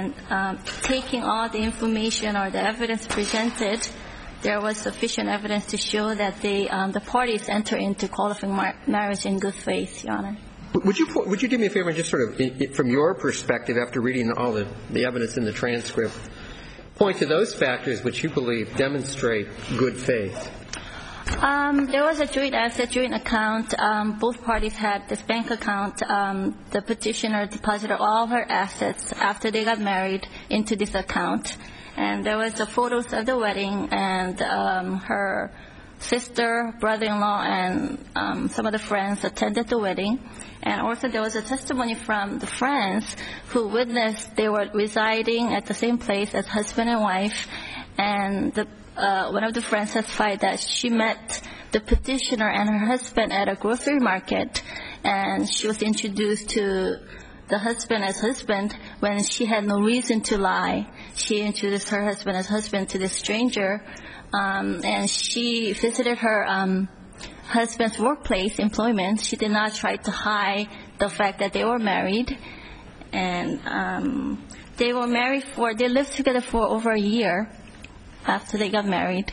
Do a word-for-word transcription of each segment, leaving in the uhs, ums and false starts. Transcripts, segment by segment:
And um, taking all the information or the evidence presented, there was sufficient evidence to show that they, um, the parties enter into qualifying mar- marriage in good faith, Your Honor. Would you would you do me a favor and just sort of, from your perspective, after reading all the, the evidence in the transcript, point to those factors which you believe demonstrate good faith? Um, there was a joint asset, joint account. Um, both parties had this bank account. Um, the petitioner deposited all of her assets after they got married into this account. And there was the photos of the wedding, and um, her sister, brother-in-law, and um, some of the friends attended the wedding. And also there was a testimony from the friends who witnessed they were residing at the same place as husband and wife. And the, uh, one of the friends testified that she met the petitioner and her husband at a grocery market, and she was introduced to the husband as husband when she had no reason to lie. She introduced her husband as husband to this stranger, um, and she visited her um, husband's workplace, employment. She did not try to hide the fact that they were married, and um, they were married for, they lived together for over a year after they got married.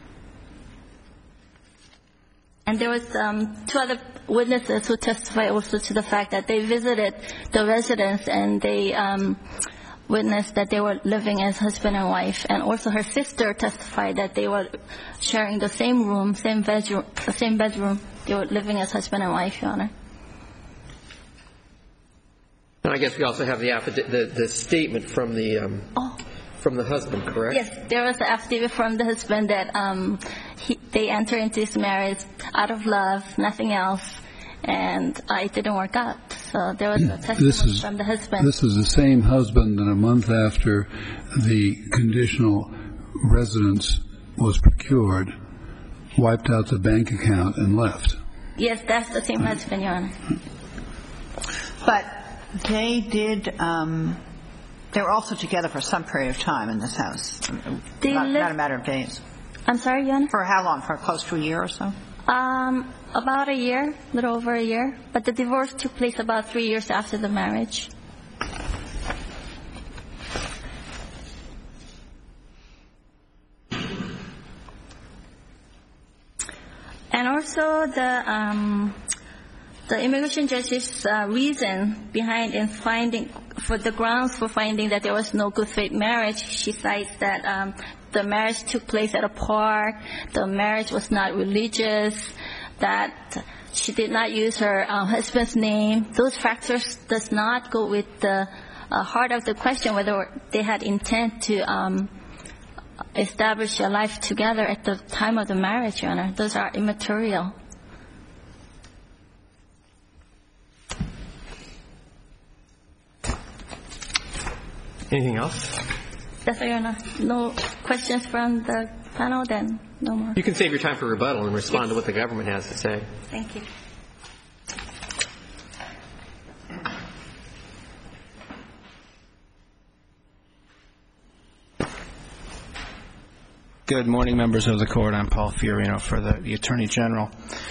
And there was um, two other witnesses who testified also to the fact that they visited the residence and they um, witnessed that they were living as husband and wife. And also her sister testified that they were sharing the same room, same bedroom, the same bedroom. They were living as husband and wife, Your Honor. And I guess we also have the affidavit, the, the statement from the um, oh. from the husband, correct? Yes, there was an affidavit from the husband that um, he, they entered into this marriage out of love, nothing else, and uh, it didn't work out. So there was a testimony is, from the husband. This is the same husband that a month after the conditional residence was procured, wiped out the bank account and left. Yes, that's the same husband, Your Honor. But they did, um, they were also together for some period of time in this house. They not, lived, not a matter of days. I'm sorry, Your Honor? For how long? For close to a year or so? Um, about a year, a little over a year. But the divorce took place about three years after the marriage. And also the um, the immigration judge's uh, reason behind in finding, for the grounds for finding that there was no good faith marriage, she cites that um, the marriage took place at a park, the marriage was not religious, that she did not use her um, husband's name. Those factors does not go with the uh, heart of the question whether they had intent to um, establish a life together at the time of the marriage, Your Honor. Those are immaterial. Anything else? That's all, Your Honor. No questions from the panel, then no more. You can save your time for rebuttal and respond yes. to what the government has to say. Thank you. Good morning, members of the court. I'm Paul Fiorino for the, the Attorney General.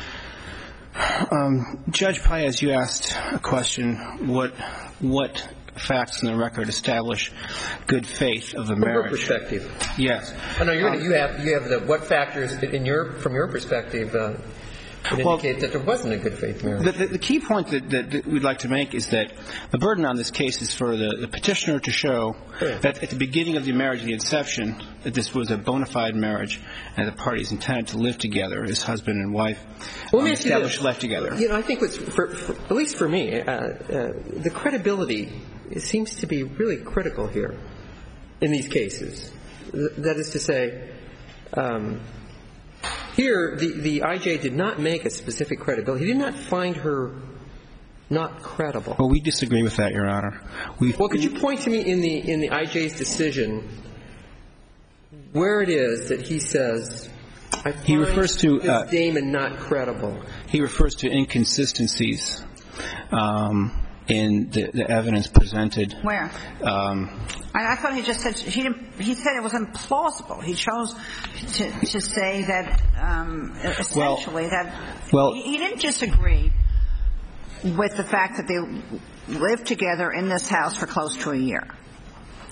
Um, Judge Paez, you asked a question, what what facts in the record establish good faith of the marriage? From your perspective. Yes. Oh, no, you're um, gonna, you have you have the what factors in your from your perspective uh, would well, indicate that there wasn't a good faith marriage. The, the, the key point that, that, that we'd like to make is that the burden on this case is for the, the petitioner to show yeah. that at the beginning of the marriage, the inception, that this was a bona fide marriage and the parties intended to live together as husband and wife, well, um, established life together. You know, I think what's, for, for, at least for me, uh, uh, the credibility it seems to be really critical here in these cases. That is to say, um, here the, the I J did not make a specific credibility. He did not find her not credible. Well, we disagree with that, Your Honor. We've, well, could you point to me in the in the I J's decision where it is that he says I find he refers to this uh, Damon not credible? He refers to inconsistencies um, in the, the evidence presented. Where? Um, I, I thought he just said he didn't, he said it was implausible. He chose to, to say that um, essentially well, that well, he, he didn't disagree with the fact that they lived together in this house for close to a year.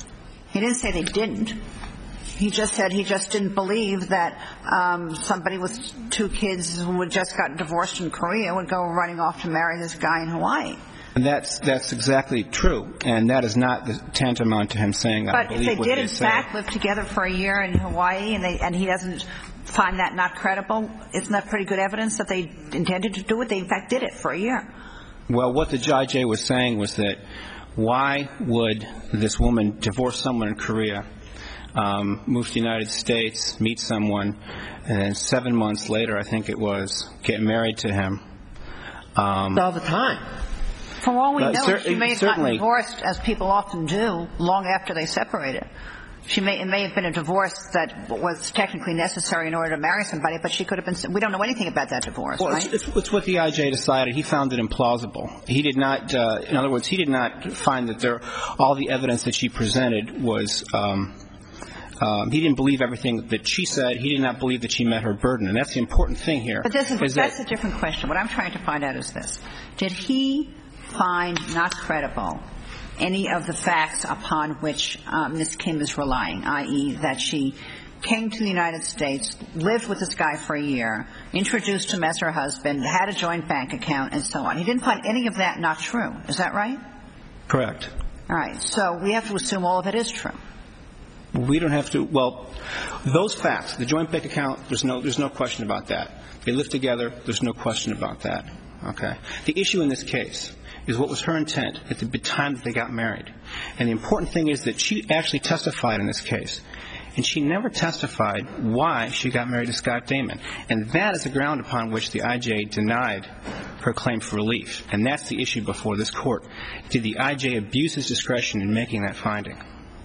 He didn't say they didn't. He just said he just didn't believe that um, somebody with two kids who had just gotten divorced in Korea would go running off to marry this guy in Hawaii. And that's that's exactly true, and that is not the tantamount to him saying I but believe if what they they did in say. fact live together for a year in Hawaii, and they and he doesn't find that not credible, isn't that pretty good evidence that they intended to do it? They in fact did it for a year. Well, what the I J was saying was that why would this woman divorce someone in Korea, um, move to the United States, meet someone, and then seven months later, I think it was, get married to him? Um, all the time. For all we Uh, know, cer- she may have certainly. gotten divorced, as people often do, long after they separated. She may, it may have been a divorce that was technically necessary in order to marry somebody, but she could have been, we don't know anything about that divorce, Well, right? it's, it's, it's what the I J decided. He found it implausible. He did not, uh, in other words, he did not find that there, all the evidence that she presented was, um, um, he didn't believe everything that she said. He did not believe that she met her burden. And that's the important thing here. But this is, is that's that, a different question. What I'm trying to find out is this. Did he find not credible any of the facts upon which uh, Miz Kim is relying, that is that she came to the United States, lived with this guy for a year, introduced him as her husband, had a joint bank account, and so on? He didn't find any of that not true. Is that right? correct. All right. So we have to assume all of it is true. We don't have to, well, those facts, the joint bank account, there's no, there's no question about that. They live together, there's no question about that. Okay? The issue in this case is what was her intent at the time that they got married. And the important thing is that she actually testified in this case. And she never testified why she got married to Scott Damon. And that is the ground upon which the I J denied her claim for relief. And that's the issue before this Court. Did the I J abuse his discretion in making that finding?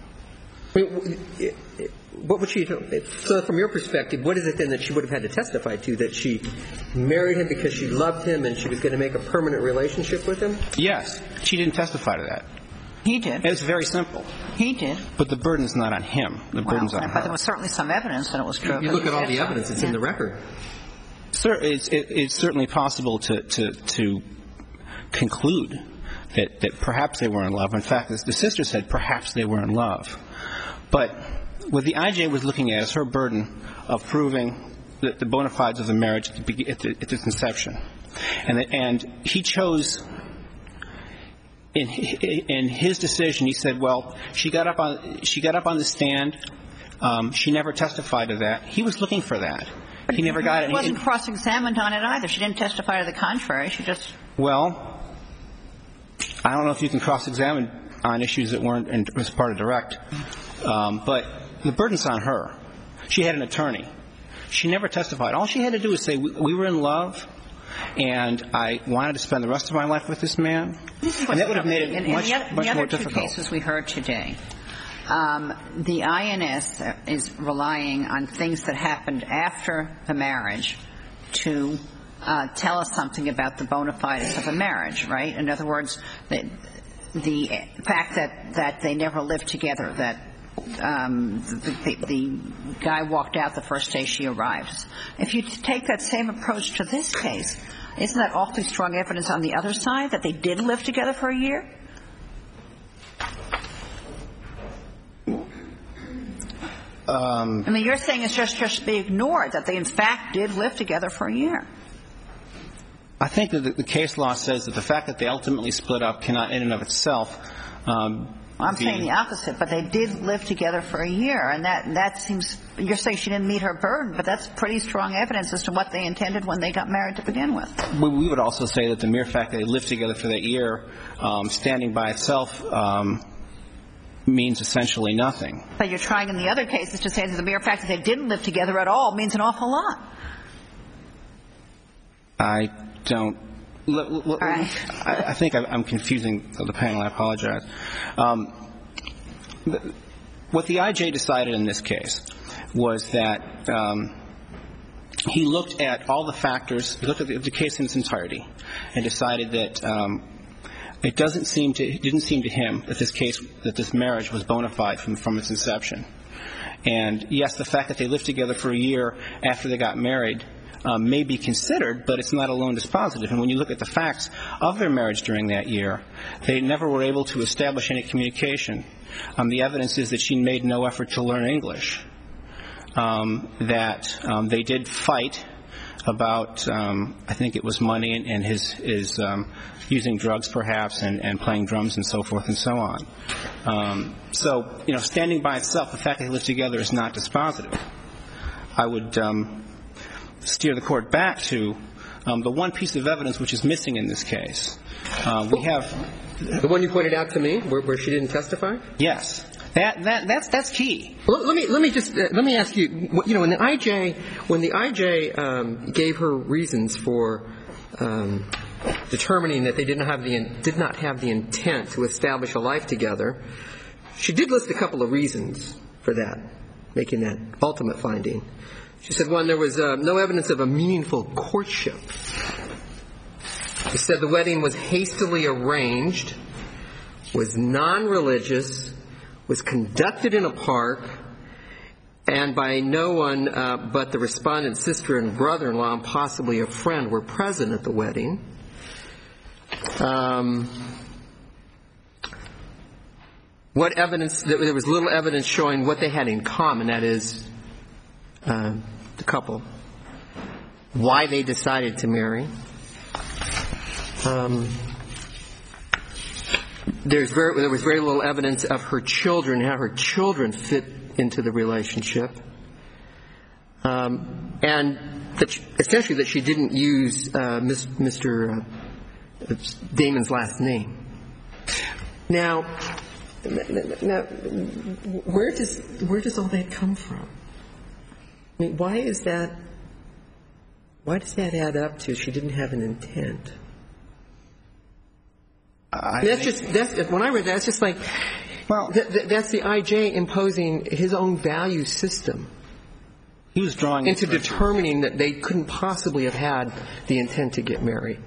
What would she do? So from your perspective, what is it then that she would have had to testify to? That she married him because she loved him and she was going to make a permanent relationship with him? Yes. She didn't testify to that. He did. It's very simple. He did. But the burden's not on him. The burden's Well, on but her. there was certainly some evidence that it was true. You look at all the evidence. It's in the record. Sir, it's, it, it's certainly possible to, to, to conclude that, that perhaps they were in love. In fact, the sister said perhaps they were in love. But what the I J was looking at is her burden of proving the, the bona fides of the marriage at, the, at, the, at its inception. And, the, and he chose, in, in his decision, he said, well, she got up on, she got up on the stand. Um, she never testified to that. He was looking for that. He never got it. She wasn't cross-examined on it either. She didn't testify to the contrary. She just... Well, I don't know if you can cross-examine on issues that weren't in, as part of direct. Um, but the burden's on her. She had an attorney. She never testified. All she had to do was say, we, we were in love, and I wanted to spend the rest of my life with this man. And that would have made it in, much, in the other, much the more other two difficult. cases we heard today, um, the I N S is relying on things that happened after the marriage to uh, tell us something about the bona fides of a marriage, right? In other words, the, the fact that, that they never lived together, that um, the, the, the guy walked out the first day she arrived. If you take that same approach to this case, isn't that awfully strong evidence on the other side that they did live together for a year? Um, I mean, you're saying it's just just be ignored, that they in fact did live together for a year. I think that the, the case law says that the fact that they ultimately split up cannot in and of itself um, well, I'm be, saying the opposite, but they did live together for a year, and that that seems, you're saying she didn't meet her burden, but that's pretty strong evidence as to what they intended when they got married to begin with. We, we would also say that the mere fact that they lived together for that year, um, standing by itself, um, means essentially nothing. But you're trying in the other cases to say that the mere fact that they didn't live together at all means an awful lot. I don't. L- l- l- right. I, I think I'm confusing the panel. I apologize. Um, the, what the I J decided in this case was that um, he looked at all the factors, he looked at the, the case in its entirety, and decided that um, it doesn't seem to, it didn't seem to him that this case, that this marriage was bona fide from, from its inception. And yes, the fact that they lived together for a year after they got married um, may be considered, but it's not alone dispositive. And when you look at the facts of their marriage during that year, they never were able to establish any communication. Um, the evidence is that she made no effort to learn English, um, that um, they did fight about, um, I think it was money and, and his, his um, using drugs perhaps and, and playing drums and so forth and so on. Um, so, you know, standing by itself, the fact that they lived together is not dispositive. I would um, steer the court back to um, the one piece of evidence which is missing in this case. Uh, we have the one you pointed out to me, where, where she didn't testify. Yes. That, that, that's, that's key. Let, let me let me just uh, let me ask you. You know, when the I J when the I J um, gave her reasons for um, determining that they didn't have the did not have the intent to establish a life together, she did list a couple of reasons for that, making that ultimate finding. She said, one, there was uh, no evidence of a meaningful courtship. She said the wedding was hastily arranged, was non-religious, was conducted in a park, and by no one uh, but the respondent's sister and brother-in-law and possibly a friend were present at the wedding. Um, what evidence? There was little evidence showing what they had in common, that is, uh, the couple, why they decided to marry. Um, There's very, there was very little evidence of her children, how her children fit into the relationship, um, and that she, essentially that she didn't use uh, Mister Uh, Damon's last name. Now, now, where does where does all that come from? I mean, why is that? Why does that add up to she didn't have an intent? I mean, that's just that's when I read that, it's just like, well, th- th- that's the I J imposing his own value system. He was drawing into determining that they couldn't possibly have had the intent to get married.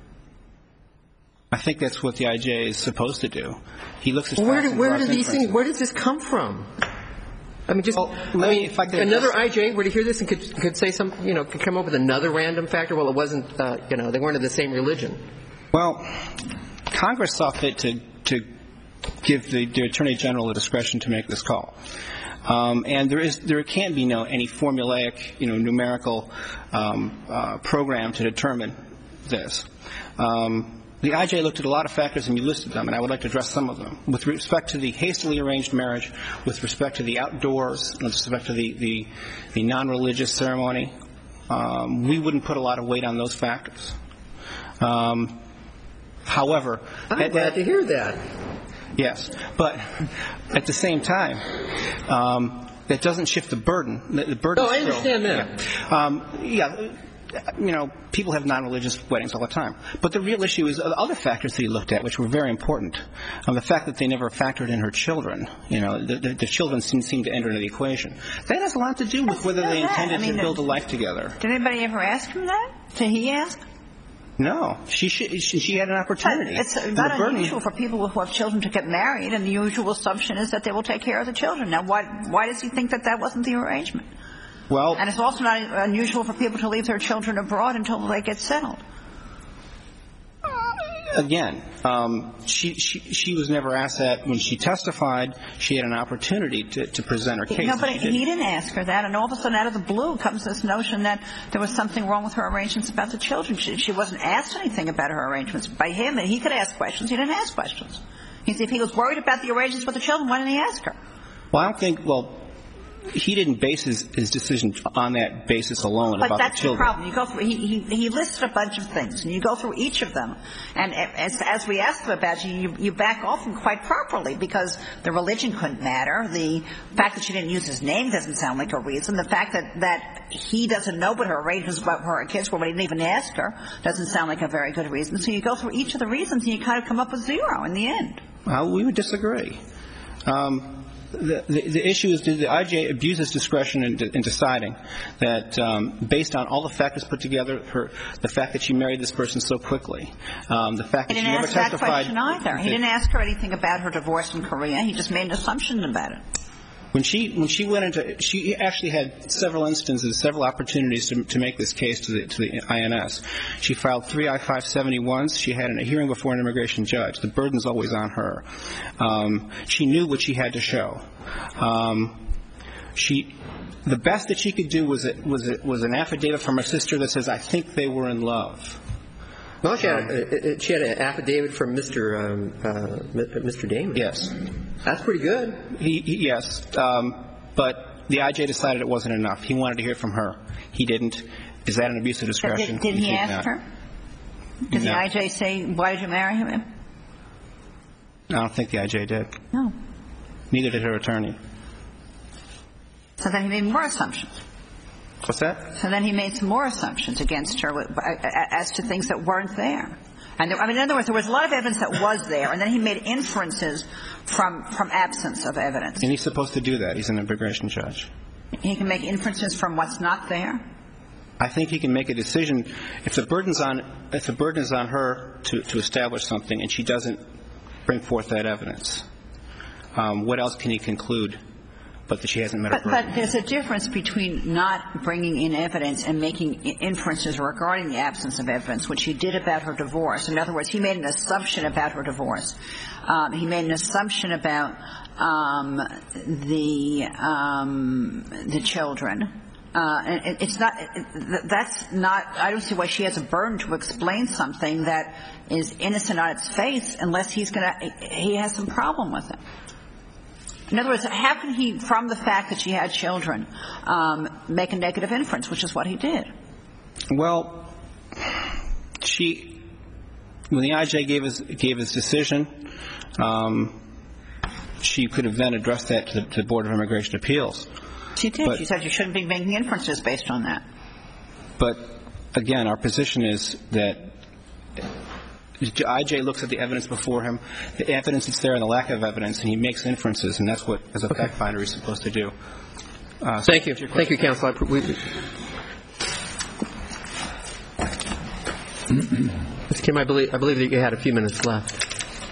I think that's what the I J is supposed to do. He looks at well, where do, where do these things? Where does this come from? I mean, just well, I mean, if I could another just, I J were to hear this and could could say some, you know, could come up with another random factor. Well, it wasn't, uh, you know, they weren't of the same religion. Well, Congress saw fit to, to give the, the Attorney General the discretion to make this call. Um, and there is there can't be no any formulaic, you know, numerical um, uh, program to determine this. Um, the I J looked at a lot of factors and you listed them, and I would like to address some of them. With respect to the hastily arranged marriage, with respect to the outdoors, with respect to the, the, the non-religious ceremony, um, we wouldn't put a lot of weight on those factors. Um, However, I'm at, glad at, to hear that. Yes, but at the same time, um, that doesn't shift the burden. The, the burden. No, I still, understand that. Yeah, um, yeah, you know, people have non-religious weddings all the time. But the real issue is other factors that he looked at, which were very important. Um, the fact that they never factored in her children. You know, the, the, the children seem, seem to enter into the equation. That has a lot to do with whether they intended I mean, to build a life together. Did anybody ever ask him that? Did he ask? No, she, she she had an opportunity. It's not unusual for people who have children to get married, and the usual assumption is that they will take care of the children. Now, why why does he think that that wasn't the arrangement? Well, and it's also not unusual for people to leave their children abroad until they get settled. Again, um, she, she she was never asked that when she testified. She had an opportunity to, to present her case. No, but he didn't ask her that, and all of a sudden, out of the blue, comes this notion that there was something wrong with her arrangements about the children. She, she wasn't asked anything about her arrangements by him, and he could ask questions. He didn't ask questions. He said if he was worried about the arrangements with the children, why didn't he ask her? Well, I don't think. Well. He didn't base his, his decision on that basis alone but about that's the children. The problem. You go through, he, he, he listed a bunch of things, and you go through each of them. And as, as we asked him about you, you, you back off him quite properly because the religion couldn't matter. The fact that she didn't use his name doesn't sound like a reason. The fact that, that he doesn't know what her arrangements about her kids were, but he didn't even ask her, doesn't sound like a very good reason. So you go through each of the reasons, and you kind of come up with zero in the end. Well, we would disagree. Um, The, the, the issue is, did the I J abuse his discretion in, in deciding that, um, based on all the factors put together, her, the fact that she married this person so quickly, um, the fact that she never testified. He didn't ask that question either. He didn't ask her anything about her divorce in Korea. He just made an assumption about it. When she when she went into, she actually had several instances, several opportunities to, to make this case to the to the I N S. She filed three I five seventy-ones. She had a hearing before an immigration judge. The burden's always on her. Um, she knew what she had to show. Um, she, the best that she could do was a, was a, was an affidavit from her sister that says, "I think they were in love." Well, she had, a, she had an affidavit from Mister Um, uh, Mister Damon. Yes. That's pretty good. He, he, yes, um, but the I J decided it wasn't enough. He wanted to hear from her. He didn't. Is that an abuse of discretion? Did, did he, he ask her? Did no. the I J say, "Why did you marry him"? I don't think the I J did. No. Neither did her attorney. So then he made more assumptions. What's that? So then he made some more assumptions against her as to things that weren't there. And there, I mean, in other words, there was a lot of evidence that was there, and then he made inferences from from absence of evidence. And he's supposed to do that. He's an immigration judge. He can make inferences from what's not there? I think he can make a decision. If the burden's on, if the burden is on her to, to establish something and she doesn't bring forth that evidence, um, what else can he conclude but that she hasn't met but, a burden? But there's a difference between not bringing in evidence and making inferences regarding the absence of evidence, which he did about her divorce. In other words, he made an assumption about her divorce. Um, he made an assumption about um, the um, the children. Uh, and it's not. That's not. I don't see why she has a burden to explain something that is innocent on its face, unless he's going to. He has some problem with it. In other words, how can he, from the fact that she had children, um, make a negative inference, which is what he did? Well, she, when the I J gave his gave his decision, um, she could have then addressed that to the, to the Board of Immigration Appeals. She did. But, she said you shouldn't be making inferences based on that. But again, our position is that the I J looks at the evidence before him, the evidence that's there and the lack of evidence, and he makes inferences, and that's what, as a okay. fact finder, he's supposed to do. Uh, so Thank you. Thank you, counsel. I, we, Miz Kim, I believe, I believe that you had a few minutes left.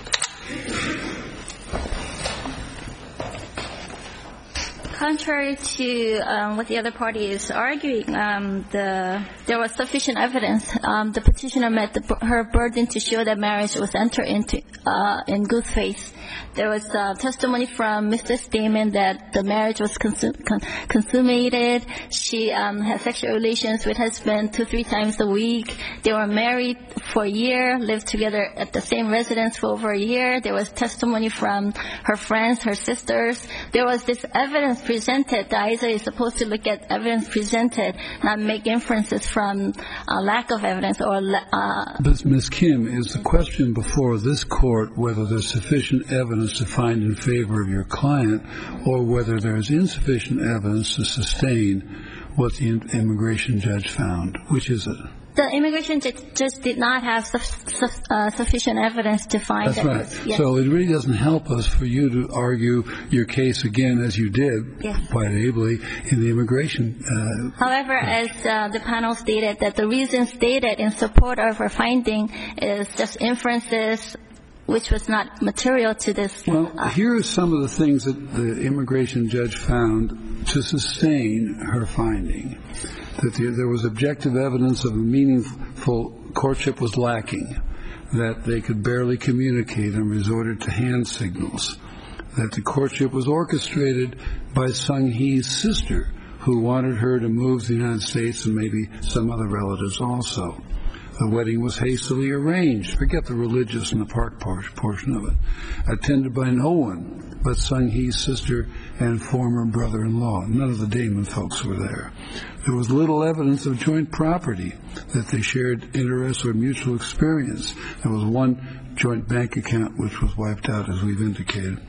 Contrary to um, what the other party is arguing, um, the, there was sufficient evidence. Um, the petitioner met the, her burden to show that marriage was entered into uh, in good faith. There was uh, testimony from Missus Damon that the marriage was consum- con- consummated. She um, had sexual relations with her husband two, three times a week. They were married for a year, lived together at the same residence for over a year. There was testimony from her friends, her sisters. There was this evidence presented. The I J is supposed to look at evidence presented, not make inferences from uh, lack of evidence or. Uh, but Miz Kim, is the question before this court whether there's sufficient evidence to find in favor of your client, or whether there's insufficient evidence to sustain what the immigration judge found? Which is it? The immigration judge just did not have su- su- uh, sufficient evidence to find. That's that right. was, yes. So it really doesn't help us for you to argue your case again, as you did yes. quite ably in the immigration. Uh, However, as uh, the panel stated, that the reason stated in support of her finding is just inferences, which was not material to this. Well, uh, here are some of the things that the immigration judge found to sustain her finding. That the, there was objective evidence of a meaningful courtship was lacking, that they could barely communicate and resorted to hand signals, that the courtship was orchestrated by Sung Hee's sister, who wanted her to move to the United States and maybe some other relatives also. The wedding was hastily arranged. Forget the religious and the park portion of it. Attended by no one but Sung Hee's sister and former brother-in-law. None of the Damon folks were there. There was little evidence of joint property, that they shared interests or mutual experience. There was one joint bank account which was wiped out, as we've indicated.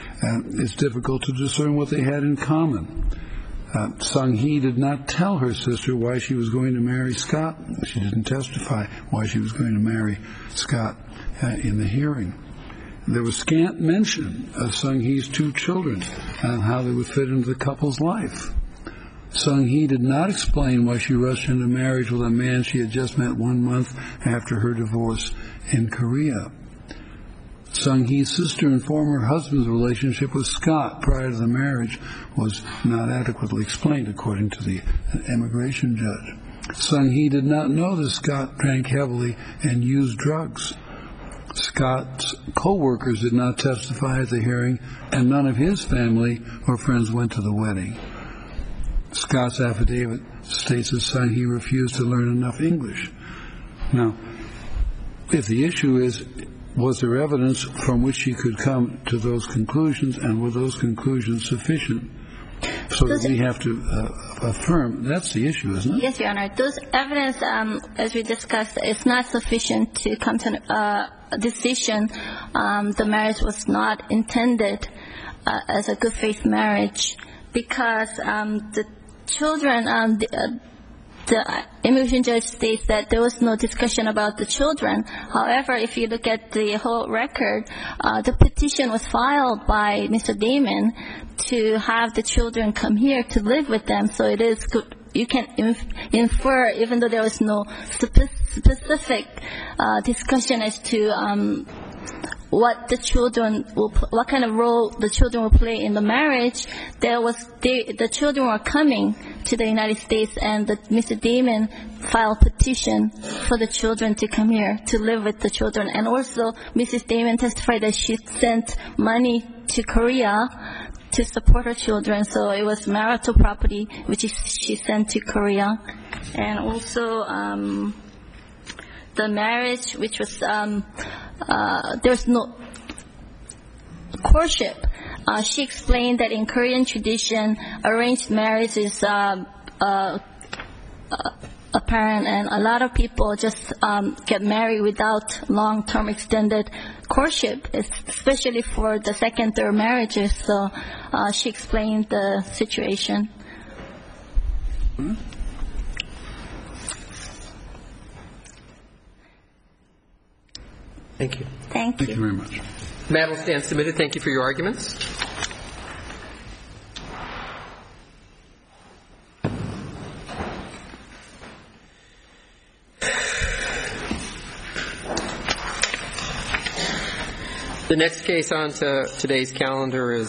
And it's difficult to discern what they had in common. Uh, Sung Hee did not tell her sister why she was going to marry Scott. She didn't testify why she was going to marry Scott uh, in the hearing. There was scant mention of Sung Hee's two children and how they would fit into the couple's life. Sung Hee did not explain why she rushed into marriage with a man she had just met one month after her divorce in Korea. Sung-hee's sister and former husband's relationship with Scott prior to the marriage was not adequately explained, according to the immigration judge. Sung-hee did not know that Scott drank heavily and used drugs. Scott's co-workers did not testify at the hearing, and none of his family or friends went to the wedding. Scott's affidavit states that Sung-hee refused to learn enough English. Now, if the issue is, was there evidence from which she could come to those conclusions, and were those conclusions sufficient so that we have to uh, affirm? That's the issue, isn't it? Yes, Your Honor. Those evidence, um, as we discussed, is not sufficient to come to uh, a decision. Um, the marriage was not intended uh, as a good faith marriage because um, the children, um, the, uh, the immigration judge states that there was no discussion about the children. However, if you look at the whole record, uh, the petition was filed by Mister Damon to have the children come here to live with them. So it is good. You can inf- infer, even though there was no spe- specific uh, discussion as to um, what the children will, pl- what kind of role the children will play in the marriage. There was they, the children were coming to the United States, and the, Mister Damon filed petition for the children to come here to live with the children. And also, Missus Damon testified that she sent money to Korea to support her children. So it was marital property which is, she sent to Korea. And also um, the marriage, which was um, uh, there was no courtship. Uh, she explained that in Korean tradition, arranged marriage is uh, uh, uh, apparent, and a lot of people just um, get married without long-term extended courtship, especially for the second, third marriages. So uh, she explained the situation. Hmm? Thank you. Thank you. Thank you very much. The matter will stand submitted. Thank you for your arguments. The next case on to today's calendar is